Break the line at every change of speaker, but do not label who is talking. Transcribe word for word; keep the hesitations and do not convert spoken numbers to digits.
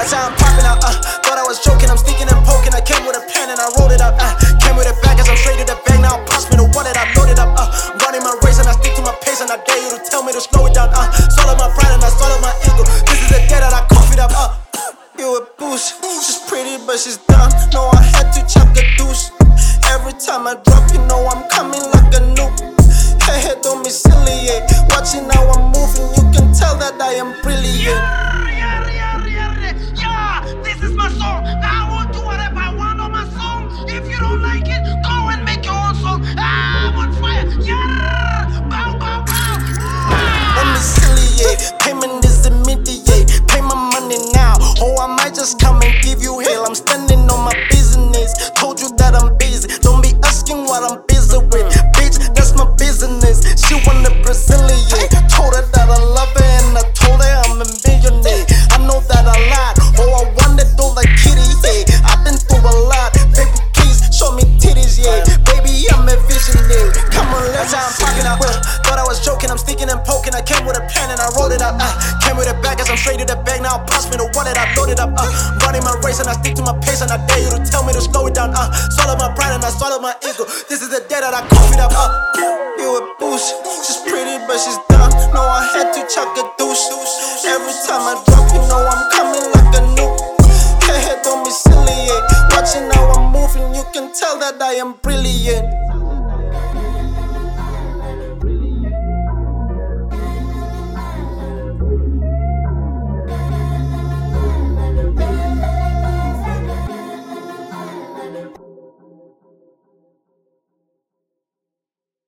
That's how I'm popping out, uh. Thought I was joking, I'm sneaking and poking. I came with a pen and I rolled it up, uh. Came with it back as I'm straight to the bag. Now pass me the wallet, I loaded up, uh. Running my race and I stick to my pace. And I dare you to tell me to slow it down, uh. Swallow my pride and I swallow my ego. This is the day that I cough it up, uh. You a boost, she's pretty but she's dumb. No, I had to chop the deuce. Every time I drop, you know I'm coming like a nuke. Hey, hey, don't be silly, yeah. Watching how I'm moving, you can tell that I am brilliant.
Yeah, yeah, yeah, yeah, yeah. This is my song. I will do whatever I want on my song. If you don't like it, go and make your own song. I'm on fire. Yeah, bow, bow, bow.
Don't be silly, yeah. Payment is immediate. Pay my money now. Oh, I might just come and give you hell. I'm standing on my business. Told you that I'm busy. Don't be asking what I'm busy with. Bitch, that's my business. She want a Brazilian. Told her that I love her and I told her I'm a millionaire. I know that I lied. Oh, I wanted all the kitty, yeah. I've been through a lot. Baby, please show me titties, yeah. Baby, I'm a visionary. Come on, let's how I'm popping out. Uh, thought I was joking, I'm sneaking and poking. I came with a pen and I rolled it up. Uh, came with it back as I'm straight to the bag. Now pass me the wallet, I loaded up. Uh, running my race and I stick to my pace. And I dare you to tell me to slow it down. Uh, swallow my pride and I swallow my ego. This is the day that I cough it up. Uh, you a boost, she's pretty but she's dumb. No, I had to chuck a deuce. Every time I drop, you know I'm coming like a nuke. Hey, hey, don't be silly, yeah. Watching how I'm moving, you can tell that I am brilliant.